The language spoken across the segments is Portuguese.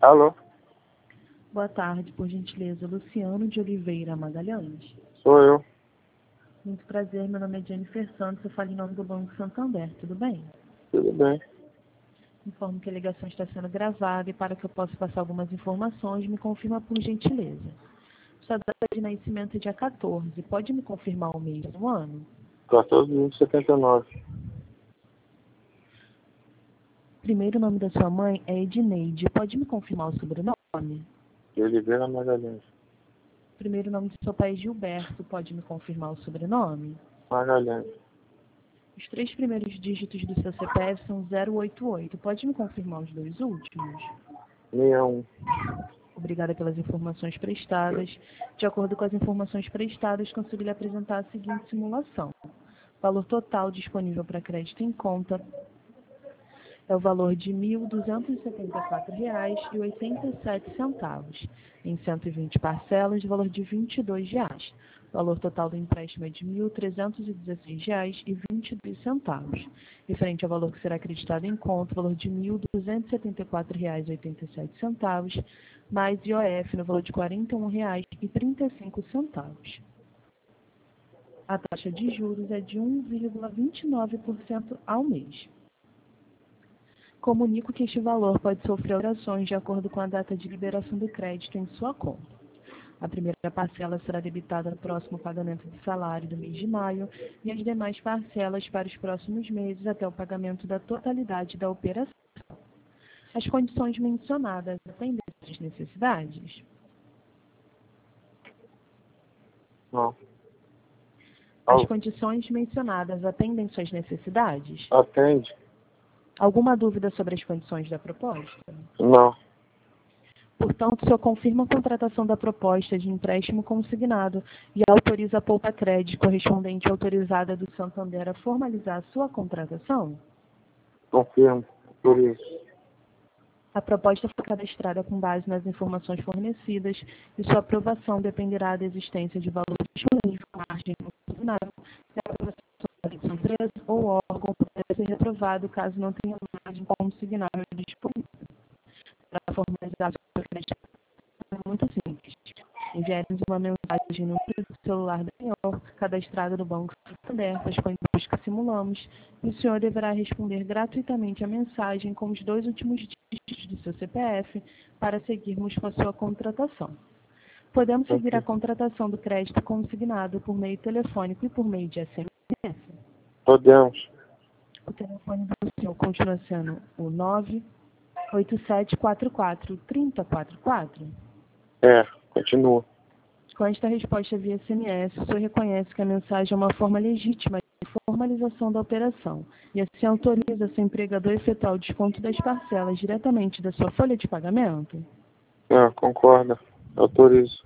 Alô? Boa tarde, por gentileza, Luciano de Oliveira Magalhães. Sou eu. Muito prazer, meu nome é Jennifer Santos, eu falo em nome do Banco Santander, tudo bem? Tudo bem. Informo que a ligação está sendo gravada e para que eu possa passar algumas informações, me confirma por gentileza. Sua data de nascimento é dia 14, pode me confirmar o mês do ano? 14.79. Primeiro nome da sua mãe é Edneide, pode me confirmar o sobrenome? De Oliveira Magalhães. Primeiro nome do seu pai é Gilberto, pode me confirmar o sobrenome? Magalhães. Os 3 primeiros dígitos do seu CPF são 088. Pode me confirmar os 2 últimos? 61. Obrigada pelas informações prestadas. De acordo com as informações prestadas, consegui lhe apresentar a seguinte simulação. Valor total disponível para crédito em conta é o valor de R$ 1.274,87, em 120 parcelas, de valor de R$ 22. O valor total do empréstimo é de R$ 1.316,22. Referente ao valor que será acreditado em conta, o valor de R$ 1.274,87, mais IOF no valor de R$ 41,35. A taxa de juros é de 1,29% ao mês. Comunico que este valor pode sofrer alterações de acordo com a data de liberação do crédito em sua conta. A primeira parcela será debitada no próximo pagamento do salário do mês de maio e as demais parcelas para os próximos meses até o pagamento da totalidade da operação. As condições mencionadas atendem às necessidades? Não. As condições mencionadas atendem suas necessidades? Atende? Alguma dúvida sobre as condições da proposta? Não. Portanto, o senhor confirma a contratação da proposta de empréstimo consignado e autoriza a poupa crédito correspondente autorizada do Santander a formalizar a sua contratação? Confirmo. Por isso. A proposta foi cadastrada com base nas informações fornecidas e sua aprovação dependerá da existência de valor disponível na margem consignada e a aprovação da empresa ou órgão poderá ser reprovado caso não tenha margem consignável disponível. Para formalizar a sua crédito é muito simples. Enviaremos uma mensagem no número do celular do senhor, cadastrado no Banco Santander, as condições que simulamos, e o senhor deverá responder gratuitamente a mensagem com os 2 últimos dígitos do seu CPF para seguirmos com a sua contratação. Podemos seguir a contratação do crédito consignado por meio telefônico e por meio de SMS? Podemos. O telefone do senhor continua sendo o 987443044? Continua. Com esta resposta via SMS, o senhor reconhece que a mensagem é uma forma legítima de formalização da operação e assim autoriza seu empregador a efetuar o desconto das parcelas diretamente da sua folha de pagamento? Concorda. Autorizo.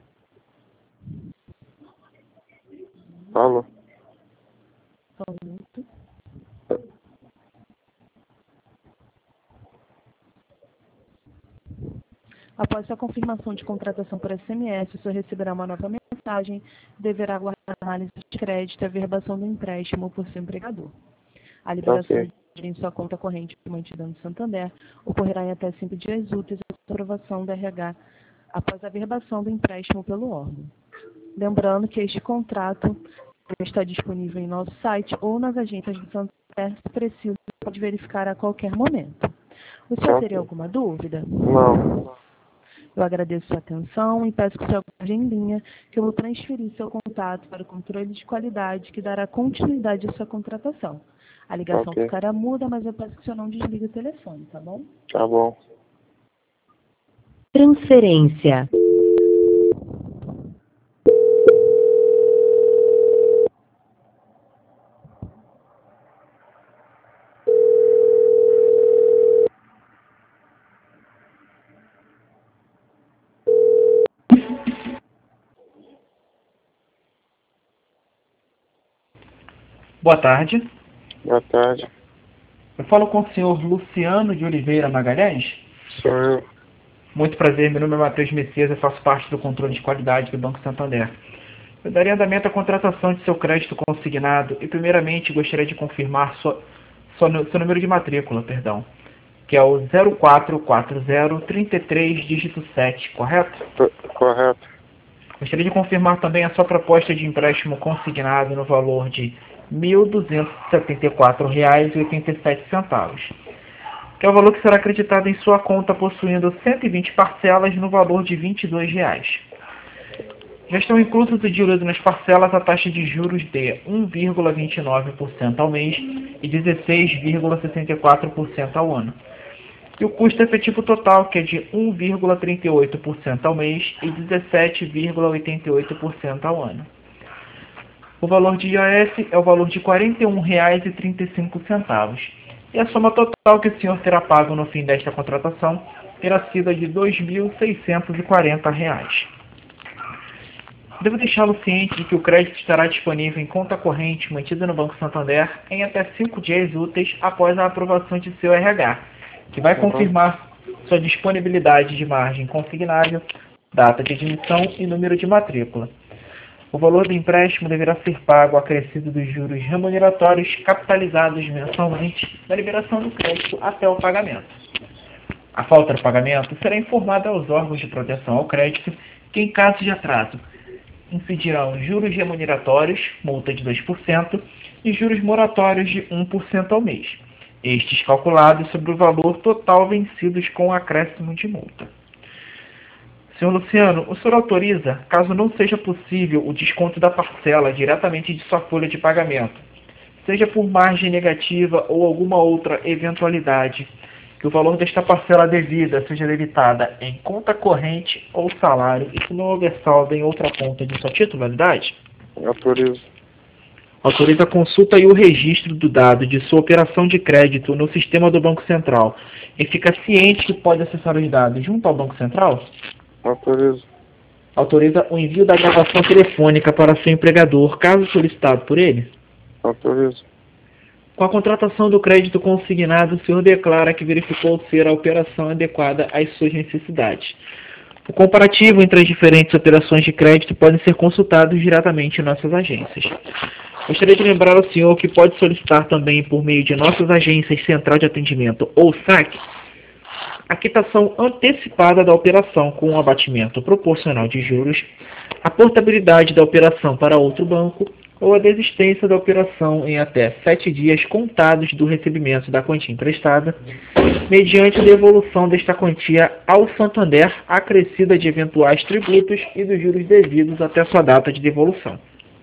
Alô? Só um minuto. Após a confirmação de contratação por SMS, o senhor receberá uma nova mensagem e deverá aguardar a análise de crédito e a verbação do empréstimo por seu empregador. A liberação do dinheiro em sua conta corrente mantida no Santander ocorrerá em até 5 dias úteis após a aprovação da RH, após a verbação do empréstimo pelo órgão. Lembrando que este contrato está disponível em nosso site ou nas agências do Santander, se preciso, pode verificar a qualquer momento. O senhor teria alguma dúvida? Não. Eu agradeço sua atenção e peço que o senhor aguarde em linha, que eu vou transferir seu contato para o controle de qualidade que dará continuidade à sua contratação. A ligação ficará muda, mas eu peço que o senhor não desligue o telefone, tá bom? Tá bom. Transferência. Boa tarde. Boa tarde. Eu falo com o senhor Luciano de Oliveira Magalhães? Sou eu. Muito prazer, meu nome é Matheus Messias, eu faço parte do controle de qualidade do Banco Santander. Eu daria andamento à contratação de seu crédito consignado e, primeiramente, gostaria de confirmar seu número de matrícula, perdão. que é o 044033 dígito 7, correto? Correto. Gostaria de confirmar também a sua proposta de empréstimo consignado no valor de R$ 1.274,87, que é o valor que será acreditado em sua conta possuindo 120 parcelas no valor de R$ 22. Já estão inclusos e diluídos nas parcelas a taxa de juros de 1,29% ao mês e 16,64% ao ano. E o custo efetivo total, que é de 1,38% ao mês e 17,88% ao ano. O valor de IOF é o valor de R$ 41,35. E a soma total que o senhor terá pago no fim desta contratação terá sido de R$ 2.640. Devo deixá-lo ciente de que o crédito estará disponível em conta corrente mantida no Banco Santander em até 5 dias úteis após a aprovação de seu RH, que vai confirmar sua disponibilidade de margem consignável, data de admissão e número de matrícula. O valor do empréstimo deverá ser pago acrescido dos juros remuneratórios capitalizados mensalmente na liberação do crédito até o pagamento. A falta do pagamento será informada aos órgãos de proteção ao crédito, que em caso de atraso incidirão juros remuneratórios, multa de 2%, e juros moratórios de 1% ao mês, estes calculados sobre o valor total vencidos com acréscimo de multa. Senhor Luciano, o senhor autoriza, caso não seja possível o desconto da parcela diretamente de sua folha de pagamento, seja por margem negativa ou alguma outra eventualidade, que o valor desta parcela devida seja debitada em conta corrente ou salário e que não houver saldo em outra conta de sua titularidade? Autorizo. Autoriza a consulta e o registro do dado de sua operação de crédito no sistema do Banco Central e fica ciente que pode acessar os dados junto ao Banco Central? Autorizo. Autoriza o envio da gravação telefônica para seu empregador, caso solicitado por ele? Autorizo. Com a contratação do crédito consignado, o senhor declara que verificou ser a operação adequada às suas necessidades. O comparativo entre as diferentes operações de crédito pode ser consultado diretamente em nossas agências. Gostaria de lembrar ao senhor que pode solicitar também por meio de nossas agências Central de Atendimento ou SAC, a quitação antecipada da operação com um abatimento proporcional de juros, a portabilidade da operação para outro banco ou a desistência da operação em até 7 dias contados do recebimento da quantia emprestada, mediante devolução desta quantia ao Santander acrescida de eventuais tributos e dos juros devidos até sua data de devolução.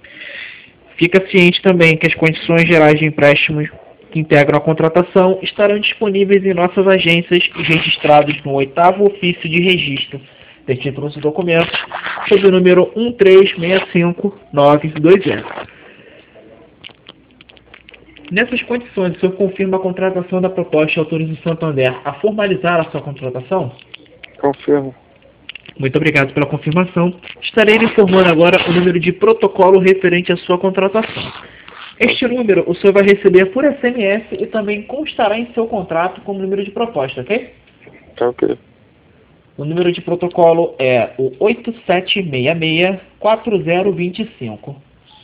Fica ciente também que as condições gerais de empréstimos que integram a contratação estarão disponíveis em nossas agências e registrados no 8º ofício de registro de títulos e documentos, sob o número 1365920. Nessas condições, o senhor confirma a contratação da proposta e autoriza o Santander a formalizar a sua contratação? Confirmo. Muito obrigado pela confirmação. Estarei lhe informando agora o número de protocolo referente à sua contratação. Este número o senhor vai receber por SMS e também constará em seu contrato como número de proposta, ok? Tá ok. O número de protocolo é o 8766-4025.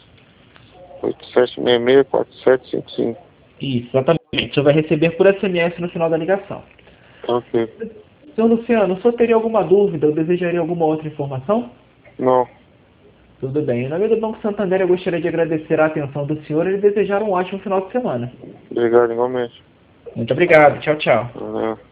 8766-4755. Isso, exatamente. O senhor vai receber por SMS no final da ligação. Tá ok. Senhor Luciano, o senhor teria alguma dúvida ou desejaria alguma outra informação? Não. Tudo bem. Em nome do Banco Santander, eu gostaria de agradecer a atenção do senhor e desejar um ótimo final de semana. Obrigado igualmente. Muito obrigado. Tchau, tchau. Valeu.